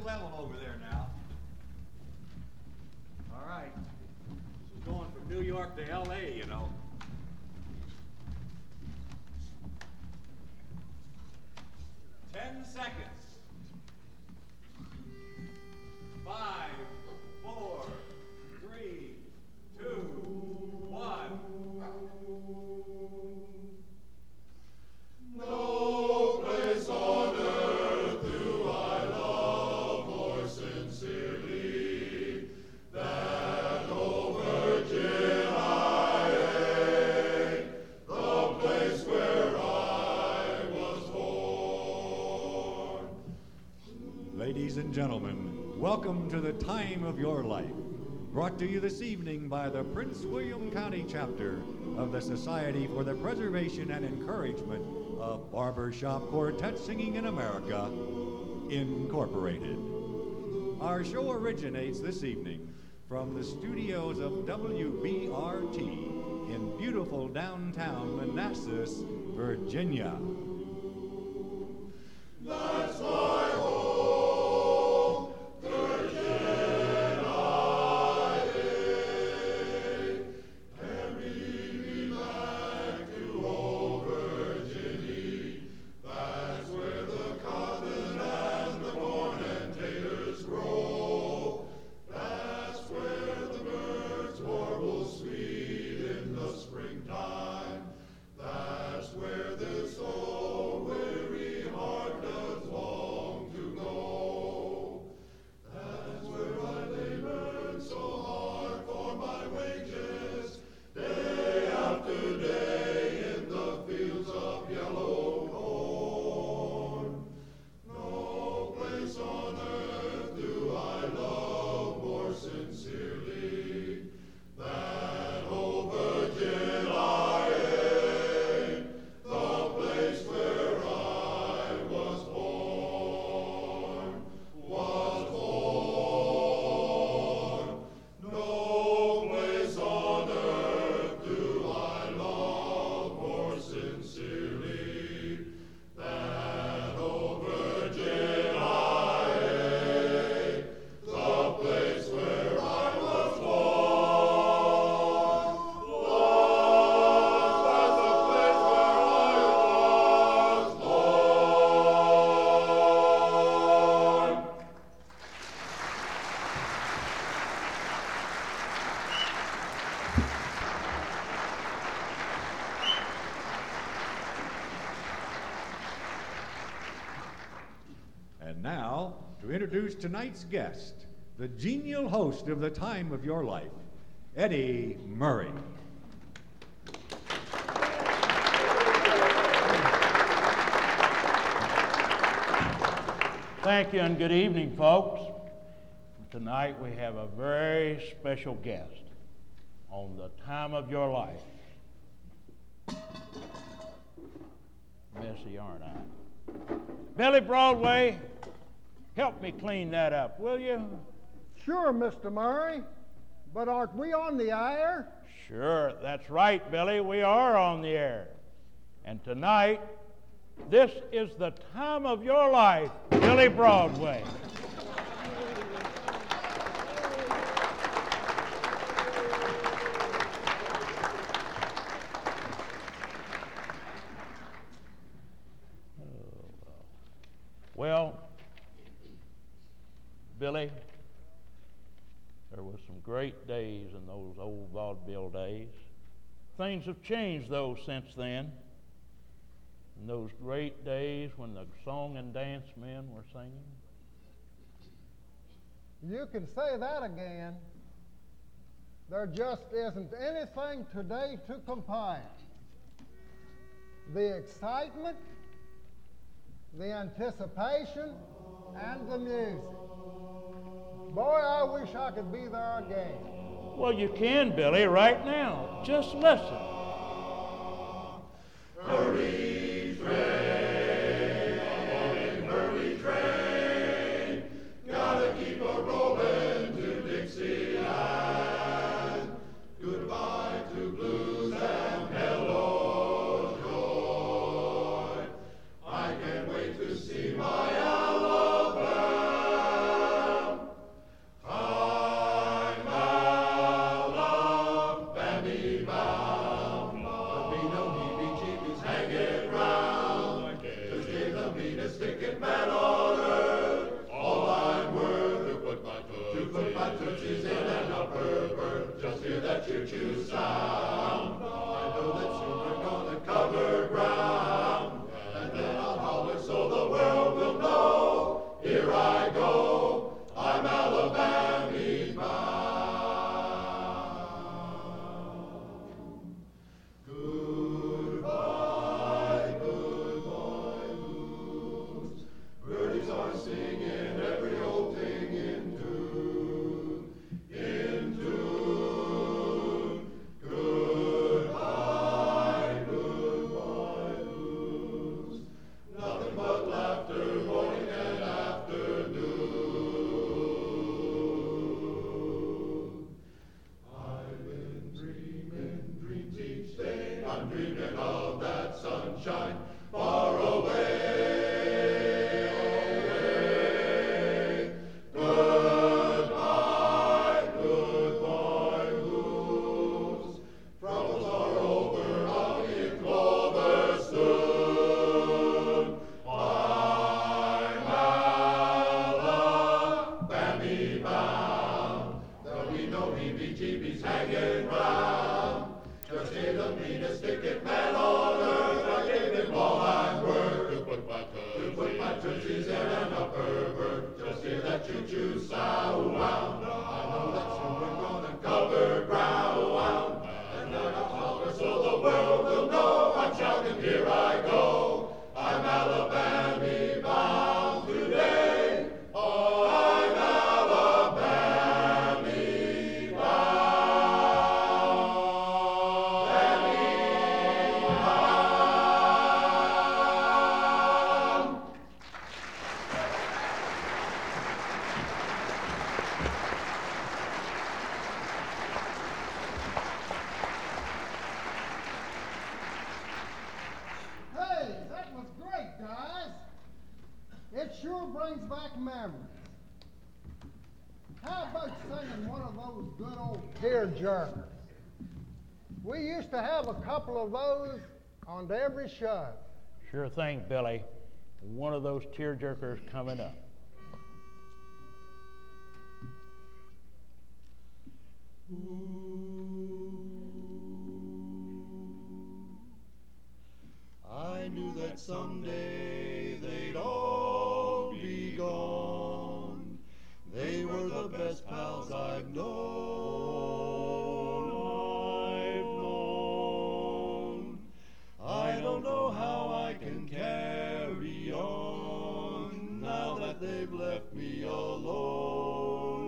level over there now. All right. This is going from New York to L.A., you know. Ten seconds. 5, 4, 3, 2, 1. No place on earth do I love more sincerely than, O Virgin Isle, the place where I was born. Ladies and gentlemen, welcome to the time of your life. Brought to you this evening by the Prince William County chapter of the Society for the Preservation and Encouragement of Barbershop Quartet Singing in America, Incorporated. Our show originates this evening from the studios of WBRT in beautiful downtown Manassas, Virginia. That's my home. And now, to introduce tonight's guest, the genial host of The Time of Your Life, Eddie Murray. Thank you and good evening, folks. Tonight we have a very special guest on The Time of Your Life. Messy, aren't I? Billy Broadway, help me clean that up, will you? Sure, Mr. Murray, but aren't we on the air? Sure, that's right, Billy. We are on the air. And tonight, this is the time of your life, Billy Broadway. Well, Billy, there were some great days in those old vaudeville days. Things have changed, though, since then. In those great days when the song and dance men were singing. You can say that again. There just isn't anything today to compare. The excitement, the anticipation, and the music. Boy, I wish I could be there again. Well, you can, Billy, right now. Just listen. Hurry, train, hurry, train. Gotta keep a rolling to Dixieland. Goodbye to blues and hello, joy. I can't wait to see my Alabama. sticking man on earth. All I'm worth to put my tootsies in an upper berth. Just hear that choo-choo sound. I know that soon we're gonna cover ground. And then I'll holler so the world will know. Here I go, I'm Alabama bound. Goodbye, goodbye, blues. Birdies are singing every old thing in tune, in tune. Goodbye, goodbye, blues. Nothing but laughter, morning and afternoon. I've been dreaming dreams each day. I'm dreaming of that sunshine far away, away. Goodbye, goodbye, blues. Troubles are over, I'll be in clover soon. I'm Alabama bound. There'll be no heebie-jeebies hanging round. Just hear the meanest stick-it man on earth. I gave him all I'm worth to put my tootsies in an upper berth. Just hear that choo-choo sound. I know that soon we're gonna cover ground. And then I'll holler so the world will know. I'm shouting, here I go. I'm Alabama bound today. Oh, I'm Alabama bound. Hey, that was great, guys. It sure brings back memories. How about singing one of those good old tear-jerkers? We used to have a couple of those on every show. Sure thing, Billy. One of those tear-jerkers coming up. I knew that someday they'd all be gone. They were the best pals I've known. I don't know how I can carry on now that they've left me alone,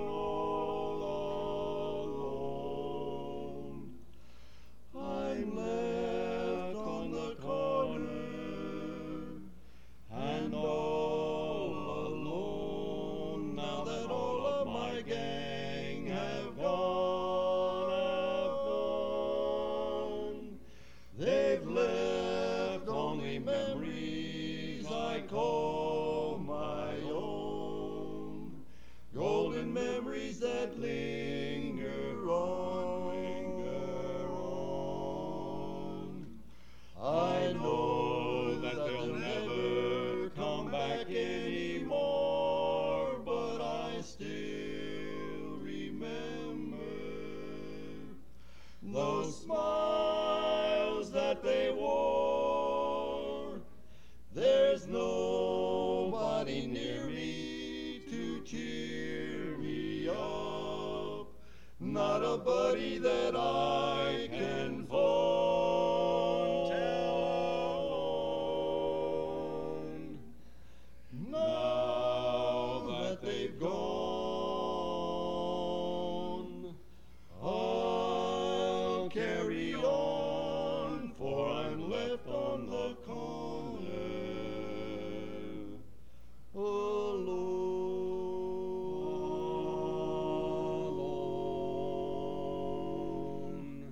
all alone. I'm left on the corner and all alone now that all of my gang have gone. They've left only memories I call my own, golden memories that linger on, I know that they'll never come back anymore, but I still remember those smiles that they wore. There's nobody near me to cheer me up, not a buddy that I can phone telephone. Now that they've gone, I'll carry on, for I'm left on the corner alone.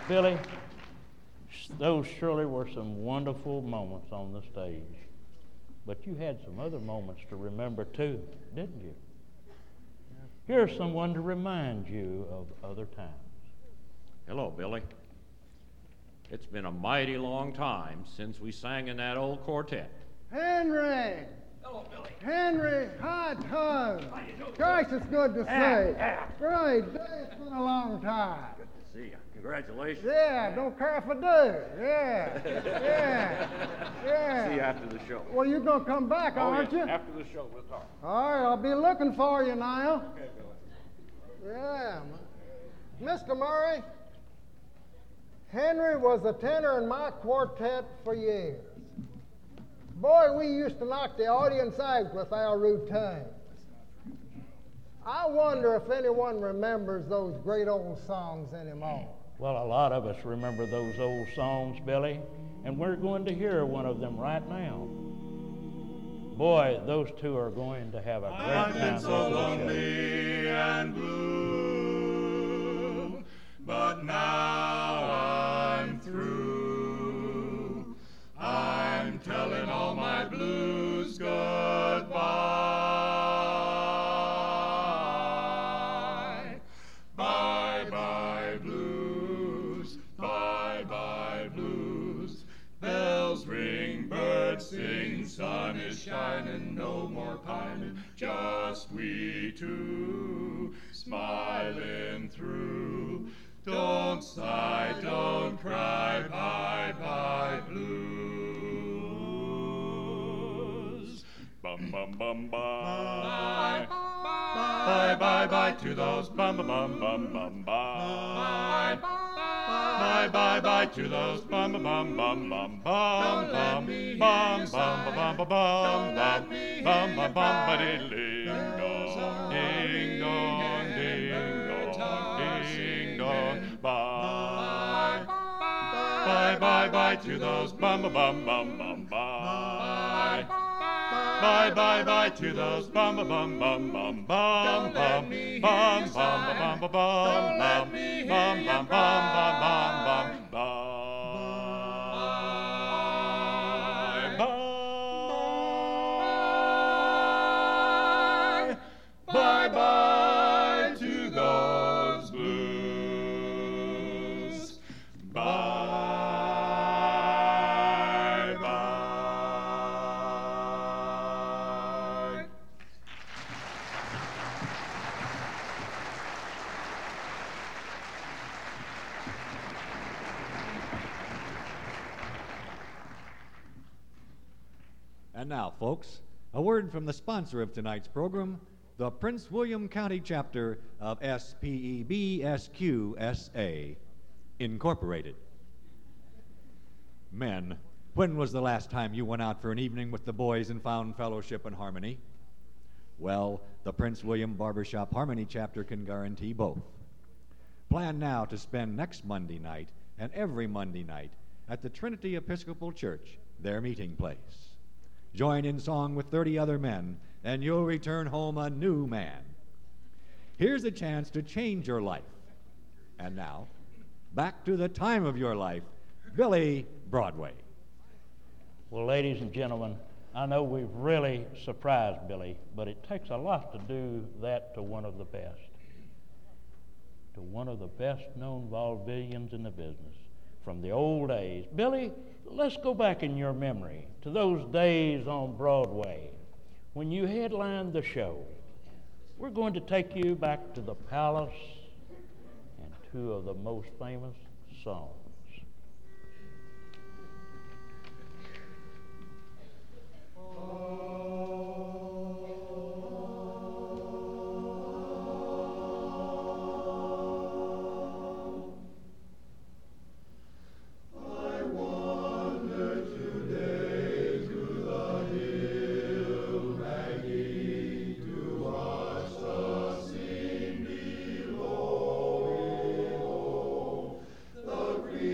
Billy, those surely were some wonderful moments on the stage. But you had some other moments to remember too, didn't you? Here's someone to remind you of other times. Hello, Billy. It's been a mighty long time since we sang in that old quartet. Henry! Hello, Billy. Henry, hi, Tom. Gosh, it's good to see. Great day. It's been a long time. Good to see you. Congratulations. Yeah, don't care if I do. Yeah, yeah. See you after the show. Well, you're going to come back, aren't you? After the show, we'll talk. All right, I'll be looking for you now. Okay, Billy. Yeah. Mr. Murray, Henry was a tenor in my quartet for years. Boy, we used to knock the audience out with our routines. I wonder if anyone remembers those great old songs anymore. Well, a lot of us remember those old songs, Billy, and we're going to hear one of them right now. Boy, those two are going to have a great time. I've been so lonely and blue, but now I'm through. I'm telling all my blues goodbye. Bye-bye blues, bye-bye blues. Bells ring, birds sing, sun is shining, no more pining, just we two, smiling through. Don't sigh, don't cry, bye-bye blues. Bum bum bum bye. Bye bye bye to those bum bum bum bum bum bye. Bye bye bye to those bum bum bum bum bum bum bum bum bum bum bum bum bum bum bum ding dong ding dong ding dong ding dong bye. Bye bye bye to those bum bum bum bum bum bye. Bye bye bye to those bum bum bum bum bum bum bum bum bum bum bum bum bum bum bum bum bum. Bye bye to those blues. Bye bye. And now, folks, a word from the sponsor of tonight's program, the Prince William County chapter of SPEBSQSA, Incorporated. Men, when was the last time you went out for an evening with the boys and found fellowship and harmony? Well, the Prince William Barbershop Harmony chapter can guarantee both. Plan now to spend next Monday night and every Monday night at the Trinity Episcopal Church, their meeting place. Join in song with 30 other men, and you'll return home a new man. Here's a chance to change your life. And now, back to the time of your life, Billy Broadway. Well, ladies and gentlemen, I know we've really surprised Billy, but it takes a lot to do that to one of the best. To one of the best-known vaudevillians in the business from the old days. Billy, let's go back in your memory to those days on Broadway when you headlined the show. We're going to take you back to the Palace and two of the most famous songs. The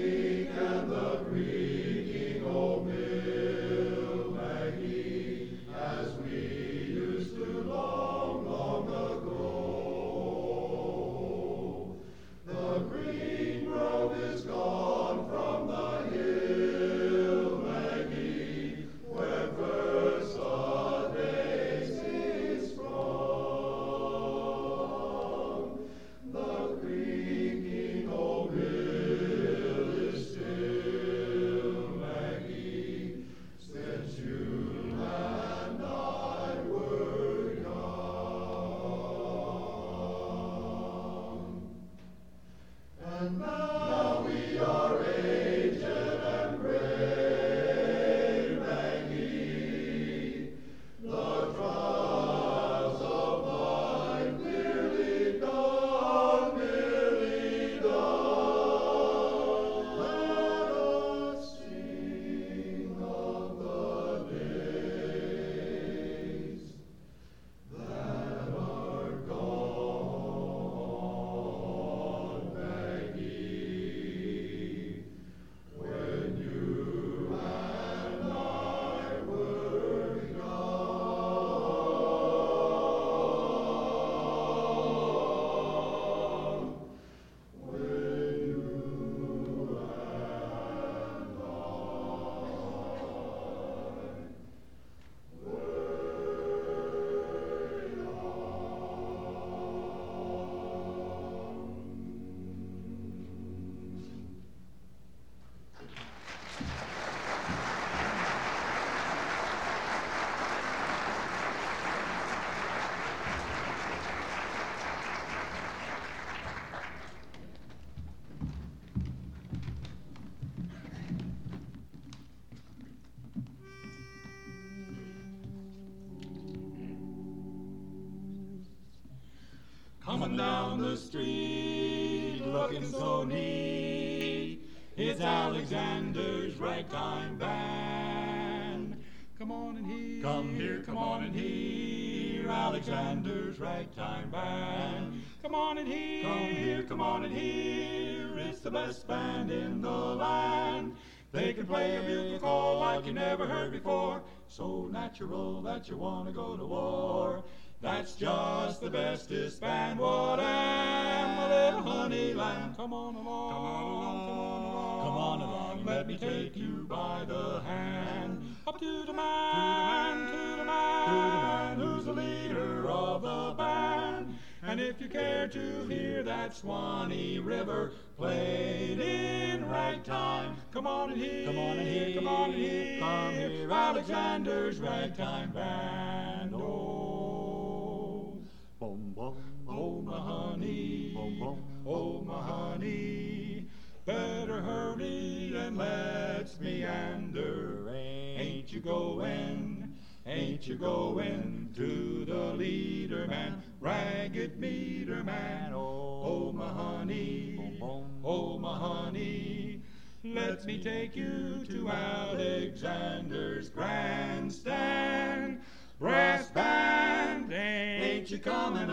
Come down the street, looking so neat. It's Alexander's Ragtime Band. Come on and hear, come on and hear Alexander's Ragtime Band. Come on and hear, come on and hear. It's the best band in the land. They can play a bugle call like you never heard before. So natural that you want to go to war. That's just the bestest band. What am a little honey lamb? Come on along, come on along, come on along. Come on along, let me take you by the hand. Up to the man, to the man who's the leader of the band. And if you care to hear that Swanee River played in ragtime, come on and hear, come on and hear, come on and hear, come hear Alexander's Ragtime Band. Oh, boom, boom, oh my honey, boom, boom, oh my honey, better hurry and let's meander. Ain't you going? Ain't you going to the leader man, ragged meter man? Oh my honey, oh my honey, let me take you to Alexander's grandstand. Brass band, ain't you coming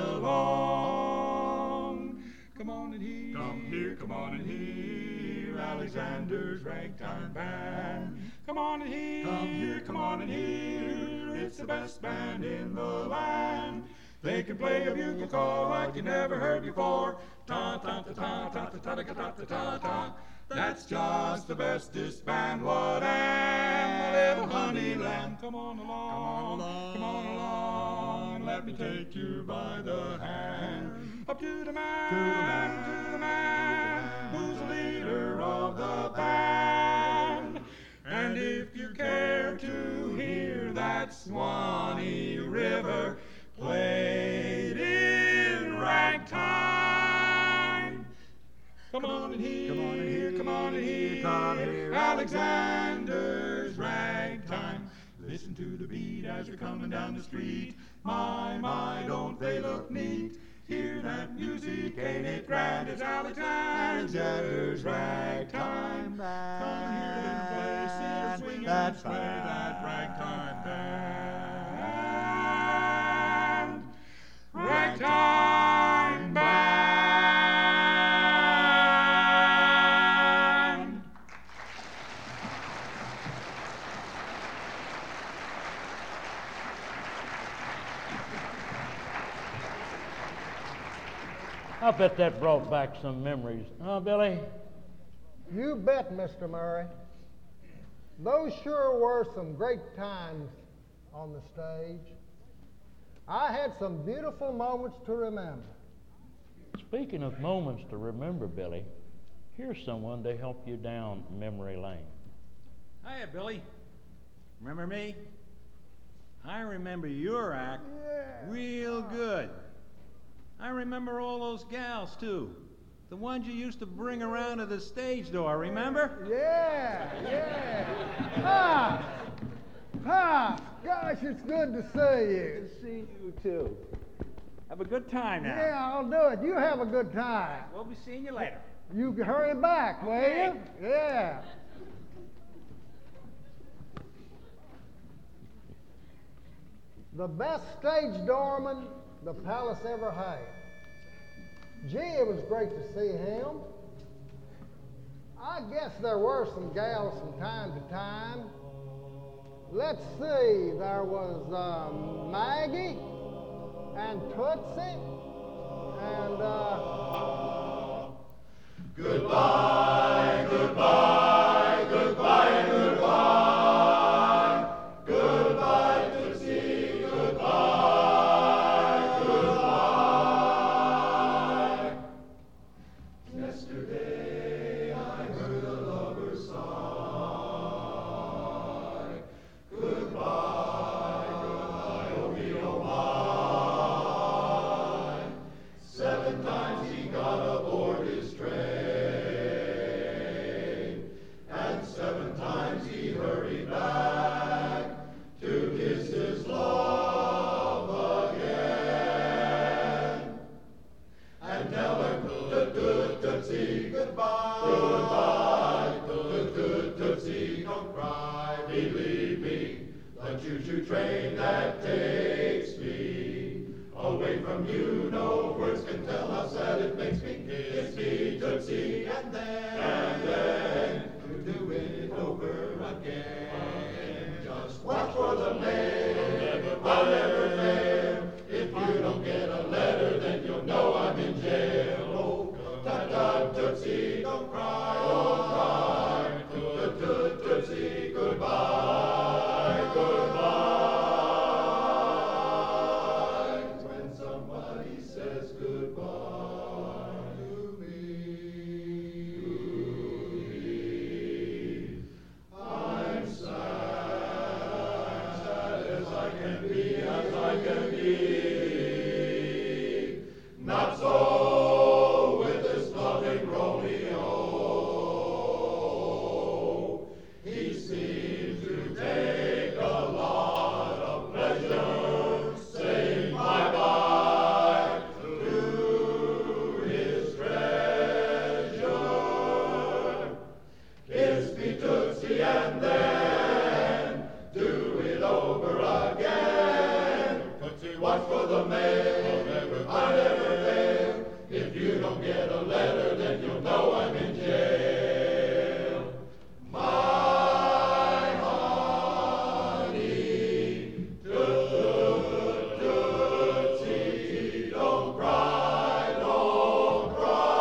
along? Come on and hear, come here, come on and hear Alexander's Ragtime Band. Come on and hear, come here, come on and hear. It's the best band in the land. They can play a bugle call like you never heard before. Ta ta ta ta ta ta ta ta ta ta ta. That's just the bestest band. What am a little honey lamb? Come on along, come on along, come on along. Let me take you by the hand. Up to the man, to the man who's the leader of the band. And if you care to hear that Swanee River played in ragtime, come on and hear, come on and hear, come on and hear, come hear Alexander's Ragtime. Listen to the beat as they're coming down the street. My, don't they look neat? Hear that music, ain't it grand? It's Alexander's Ragtime Band. Come hear them play, see her swing and sway that ragtime band. Ragtime Band. I bet that brought back some memories. Huh, Billy? You bet, Mr. Murray. Those sure were some great times on the stage. I had some beautiful moments to remember. Speaking of moments to remember, Billy, here's someone to help you down memory lane. Hiya, Billy. Remember me? I remember your act real good. I remember all those gals, too. The ones you used to bring around to the stage door, remember? Yeah. Pop, gosh, it's good to see you. Good to see you, too. Have a good time now. Yeah, I'll do it. You have a good time. We'll be seeing you later. You hurry back, will you? Yeah. The best stage doorman the Palace ever had. Gee, it was great to see him. I guess there were some gals from time to time. Let's see, there was Maggie and Tootsie and Goodbye, goodbye, goodbye, and goodbye. Goodbye, Tootsie, goodbye, goodbye. Yesterday I heard a lover's sigh. Goodbye, goodbye, oh me, oh my. 7 times he got aboard his train. choo-choo train that takes me away from you. No words can tell how sad it makes me. Kiss me, Tootsie, and then to do it over again. Just watch for the mail, I'll never fail. If you don't get a letter, then you'll know I'm in jail. Oh, ta-ta, Tootsie, don't cry, don't cry. Tootsie, goodbye, goodbye. When somebody says goodbye to me, I'm sad as I can be, as I can be. Not so with this loving Romeo. He seems to take a lot of pleasure saying bye-bye to his treasure. Kiss me, Tootsie, and then do it over again. Tootsie, watch for the mail, I never fail. If you don't get a letter, then you'll know I'm in jail. My honey, Tootsie, don't cry, don't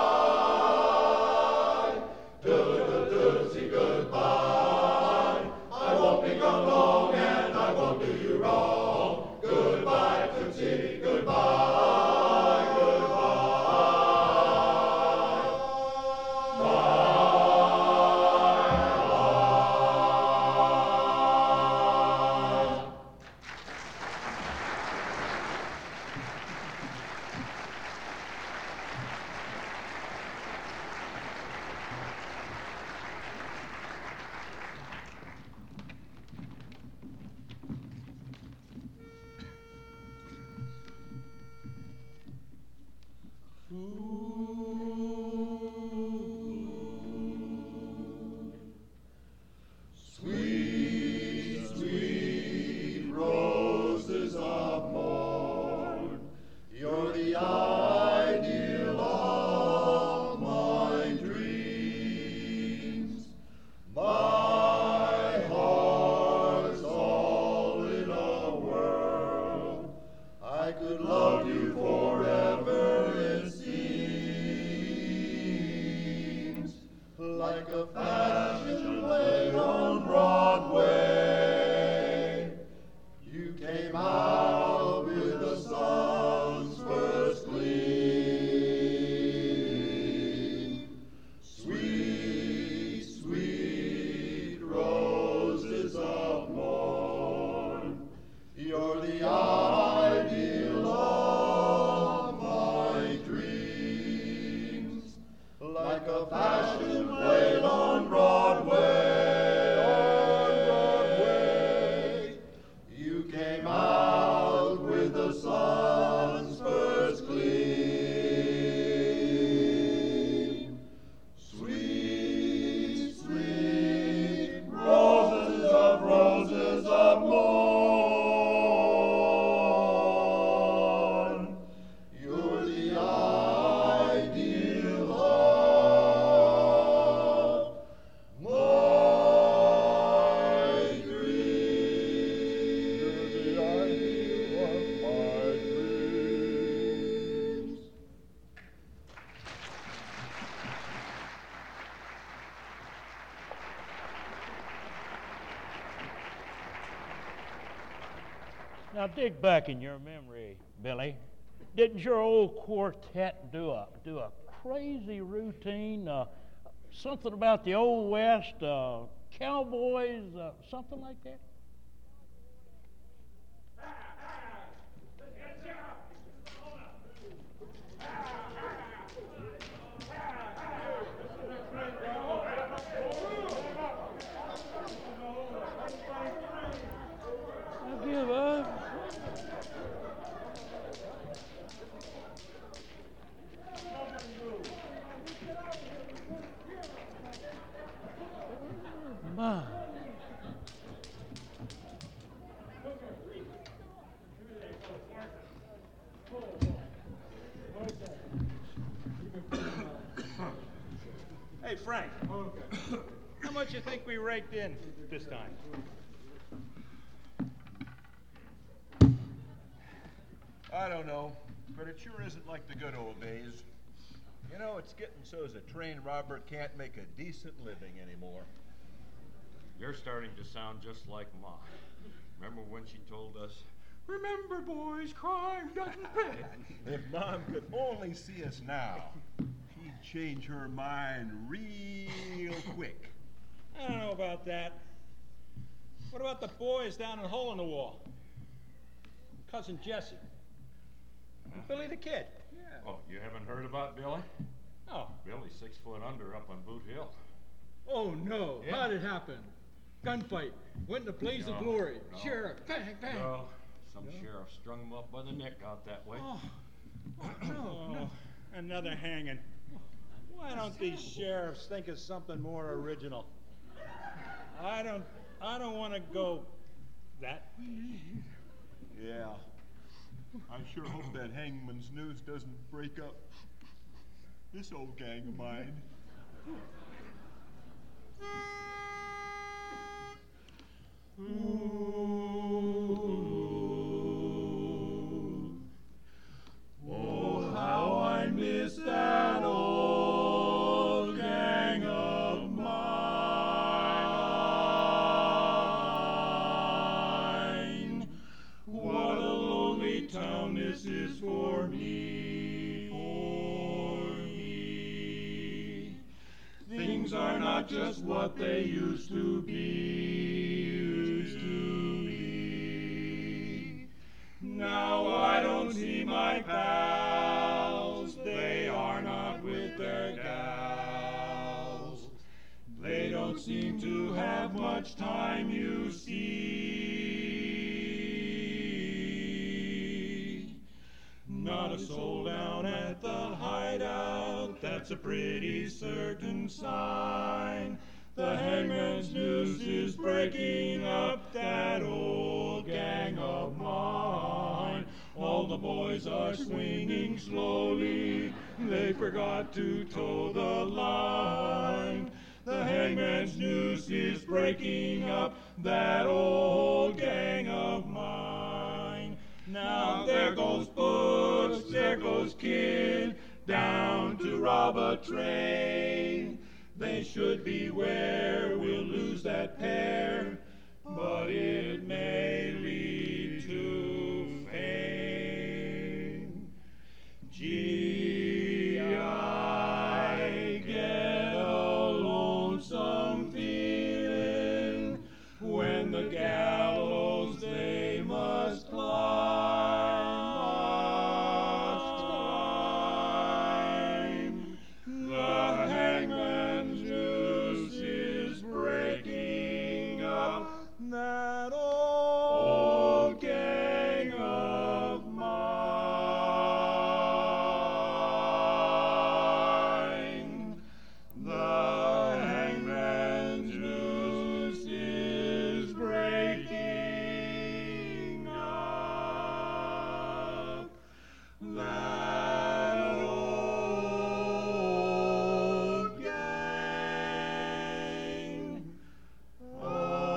cry. Tootsie, goodbye. I won't be gone long and I won't do you wrong. Goodbye, Tootsie, goodbye, goodbye. Sweet, sweet roses of morn, you're the ideal of my dreams. My heart's all in a whirl. I could love you forever, it seems. Like a fashion play on Broadway, you came out with the sun's first gleam. Sweet, sweet roses of morn, you're the ideal of my dreams. Like a fashion play on Broadway, you came out with the sun's first gleam. Sweet, sweet roses of morn, you're the ideal of my dreams. You're the ideal of my dreams. Now dig back in your memory, Billy. Didn't your old quartet do a crazy routine? Something about the Old West, cowboys, something like that? I give up. My. Frank. Okay. How much you think we raked in this time? I don't know, but it sure isn't like the good old days. You know, it's getting so as a trained robber can't make a decent living anymore. You're starting to sound just like Mom. Remember when she told us, "Remember, boys, crime doesn't pay." If Mom could only see us now, she'd change her mind real quick. I don't know about that. What about the boys down in the hole in the wall? Cousin Jesse. And Billy the Kid. Yeah. Oh, you haven't heard about Billy? Oh. Billy's 6 foot under up on Boot Hill. Oh, no. Yeah. How'd it happen? Gunfight. Went in a blaze of No, glory. no. Sheriff. Bang, bang. Well, some sheriff strung him up by the neck out that way. Oh, Oh, another hanging. Why don't these sheriffs think of something more original? I don't want to go that. Yeah. I sure hope that hangman's news doesn't break up this old gang of mine. Oh, how I miss that old gang of mine. What a lonely town this is for me, for me. Things are not just what they used to be, Now I don't see my pals, they are not with their gals. They don't seem to have much time, you see. Not a soul down at the hideout, that's a pretty certain sign. The hangman's noose is breaking up that old gang of mine. All the boys are swinging slowly, they forgot to toe the line. The hangman's noose is breaking up that old gang of mine. Now there goes Butch, there goes Kid, down to rob a train. They should beware, we'll lose that pair, but it may lead to fame. Gee, I get a lonesome feeling when the gallows they must climb. The hangman's noose is breaking up that old gang of mine. The hangman's noose is breaking up that old gang of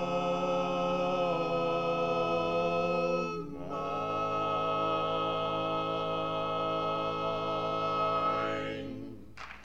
mine.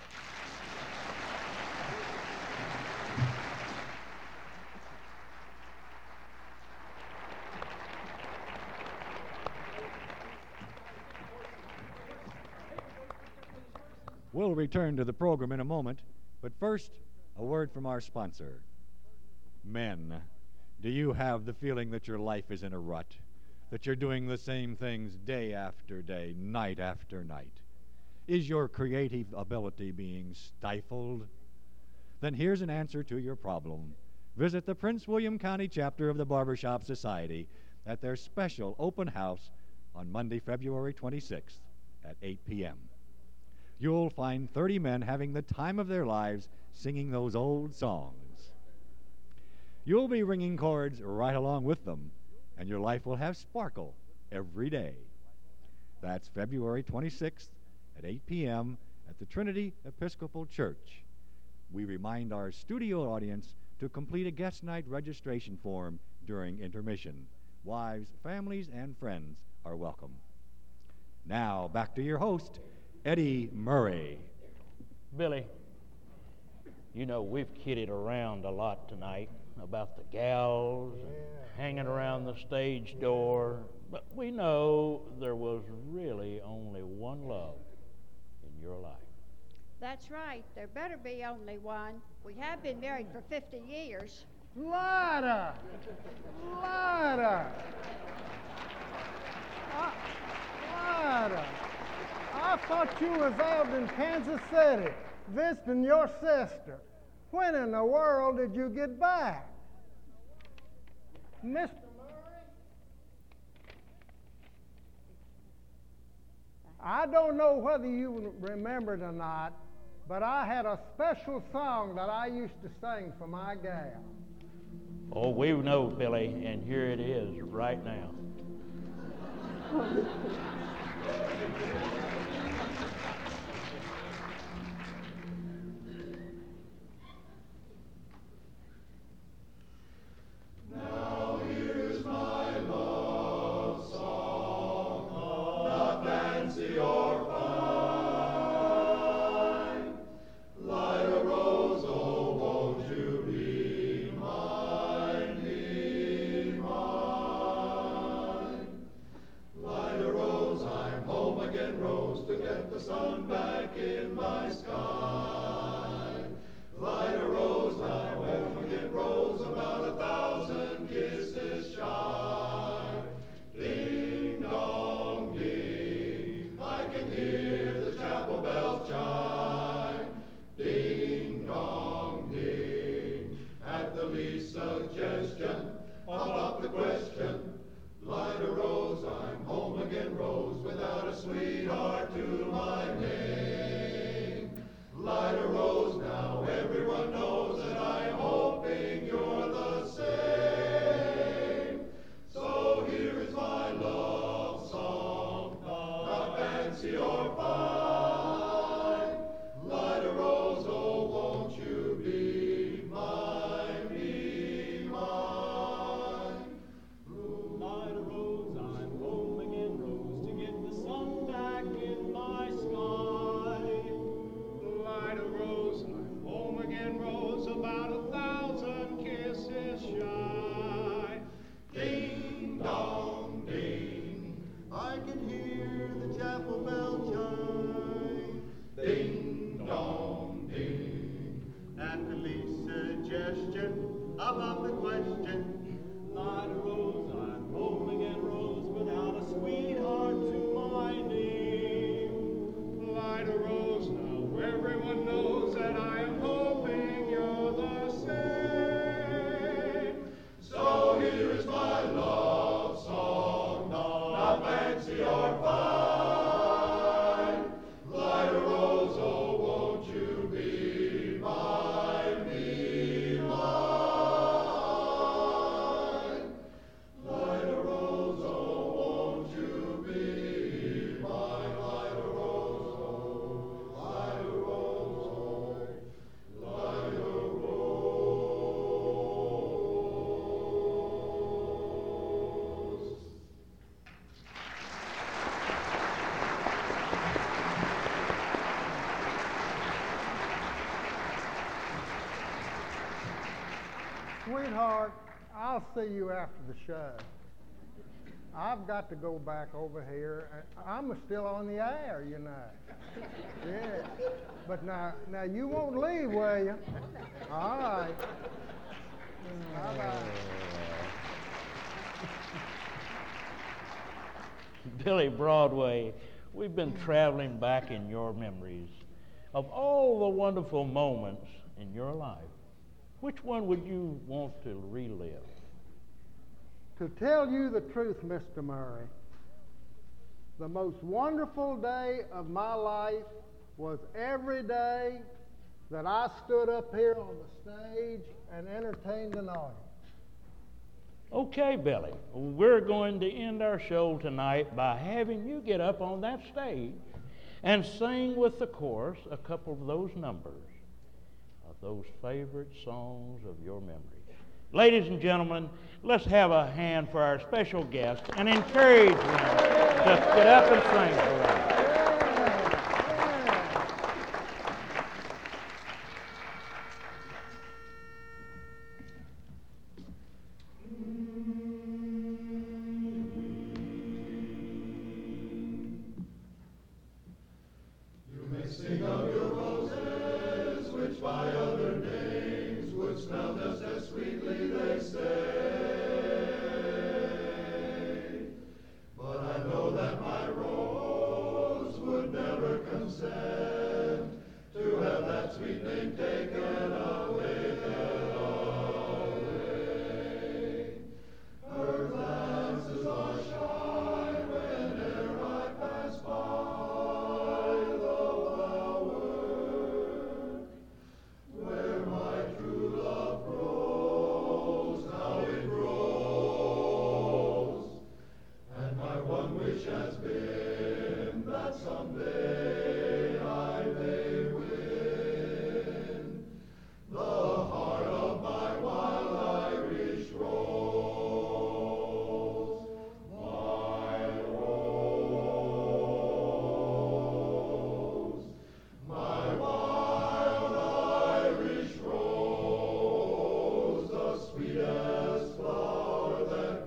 We'll return to the program in a moment, but first, a word from our sponsor. Men, do you have the feeling that your life is in a rut? That you're doing the same things day after day, night after night? Is your creative ability being stifled? Then here's an answer to your problem. Visit the Prince William County chapter of the Barbershop Society at their special open house on Monday, February 26th at 8 p.m. You'll find 30 men having the time of their lives singing those old songs. You'll be ringing chords right along with them, and your life will have sparkle every day. That's February 26th at 8 p.m. at the Trinity Episcopal Church. We remind our studio audience to complete a guest night registration form during intermission. Wives, families, and friends are welcome. Now, back to your host, Eddie Murray. Billy, you know, we've kidded around a lot tonight about the gals and hanging around the stage door, but we know there was really only one love in your life. That's right. There better be only one. We have been married for 50 years. Lida! Lida! Lida! I thought you was out in Kansas City visiting your sister. When in the world did you get back? Mr. Murray? I don't know whether you remember it or not, but I had a special song that I used to sing for my gal. Oh, we know, Billy, and here it is right now. Now here's my love song, not fancy or fine. Light a rose, oh, won't you be mine, be mine? Light a rose, I'm home again, rose, to get the sun back in my sky. Light a rose, I'm home again, rose, about 1,000 kisses shy. Ding dong ding, I can hear the chapel bells chime. Ding dong ding, at the least suggestion, about the question. Light a rose, I'm home again, rose, without a sweetheart to my name. Light a rose, now everyone knows that I'm hoping you're the same. So here is my love song, not fancy or fine. Light a rose, oh, won't you be mine, be mine? Light a rose, I'm home again, rose, to get the sun back in my sky. Light a rose, I'm home again, rose, about 1,000 kisses shy. Ding dong ding, I can hear the chapel bell chime. Ding dong ding, at the least suggestion about the question. Light a rose, I'm home again, rose, without a sweetheart to my name. Light a rose, now everyone knows that I am hoping you're the same. So here is my love song, not fancy or fine. Light a rose, oh, won't you be mine, be mine? Light a rose, oh, won't you be mine? Light a rose, oh, light a rose, oh, light a rose. Sweetheart, I'll see you after the show. I've got to go back over here. I'm still on the air, you know. Yeah. But now you won't leave, will you? All right. Bye-bye. Billy Broadway, we've been traveling back in your memories of all the wonderful moments in your life. Which one would you want to relive? To tell you the truth, Mr. Murray, the most wonderful day of my life was every day that I stood up here on the stage and entertained an audience. Okay, Billy, we're going to end our show tonight by having you get up on that stage and sing with the chorus a couple of those numbers. those favorite songs of your memory. Ladies and gentlemen, let's have a hand for our special guest and encourage them to get up and sing for us. Sing of your roses, which by other names would smell just as sweetly, they say. But I know that my rose would never consent to have that sweet name taken away. Her glances are shy whene'er I pass by. Has been that someday I may win the heart of my wild Irish rose, my rose, my wild Irish rose, the sweetest flower that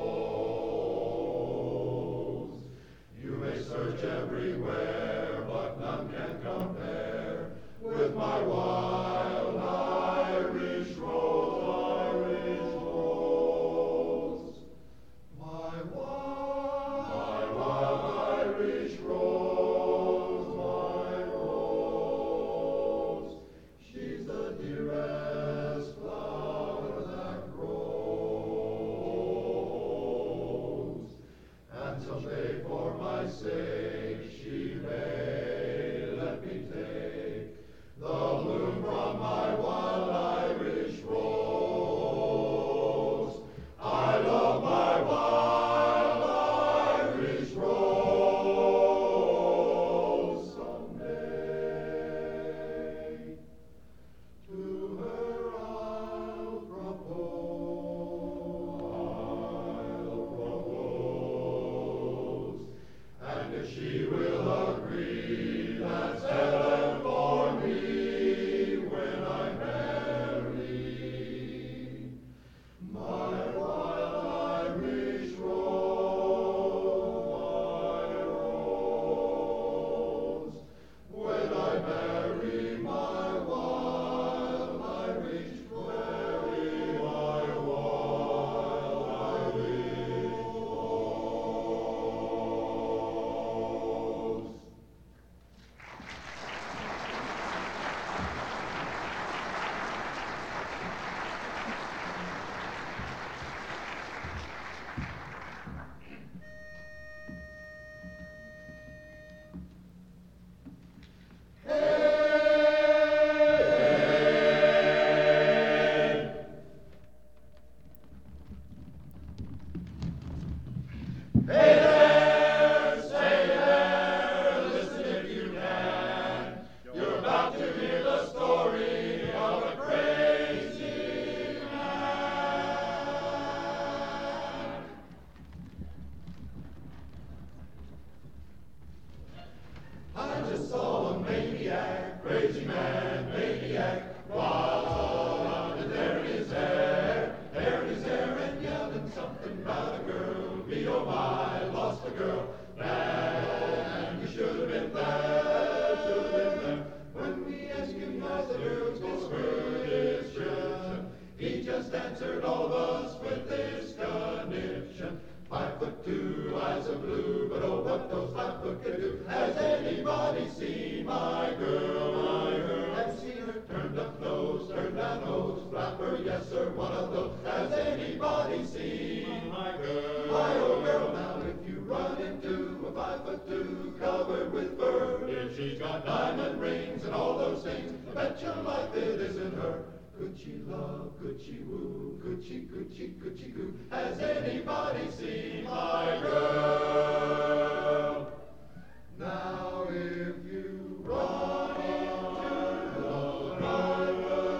grows. You may search everywhere, but none can compare with my wild Irish rose, my wild Irish rose, my rose. She's the dearest flower that grows, and someday for my sake she may let me take the bloom from my wild Irish rose. I love my wild Irish rose. Someday to her I'll propose, and if she will agree, that's heaven for me when I marry my wild Irish rose, my rose. When I marry my wild Irish, marry my wild Irish rose. Hey there, say there, listen if you can. You're about to hear the story of a crazy man. I just saw a maniac, crazy man, maniac, wild under there in his hair, and yelling something about a girl. Me oh my, lost a girl, man, you should have been there, When we asked him how's the girl's description, he just answered all of us with this conniption. 5'2", eyes of blue, but oh what those 5 foot can do. Has anybody seen my girl, Have seen her turned up nose, turned down nose, flapper, yes sir, one of those. Has anybody seen my girl? My old girl, now if you run into a 5'2", covered with fur, if she's got diamond rings and all those things, I bet your life it isn't her. Could she love, could she woo, could she goo? Has anybody seen my girl? Now if you run into the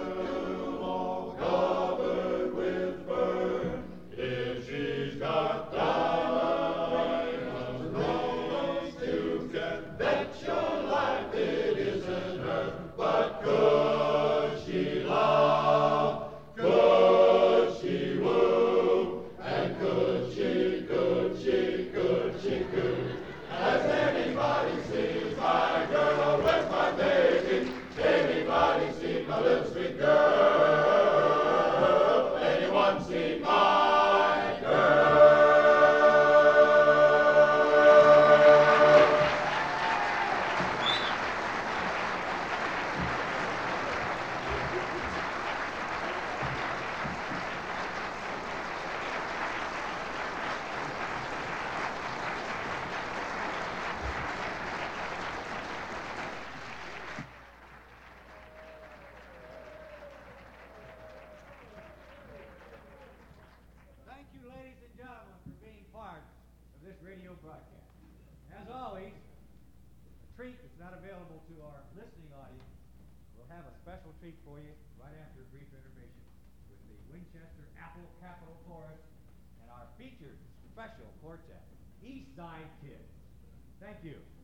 radio broadcast. As always, a treat that's not available to our listening audience. We'll have a special treat for you right after a brief intermission with the Winchester Apple Capital Chorus and our featured special quartet, East Side Kids. Thank you.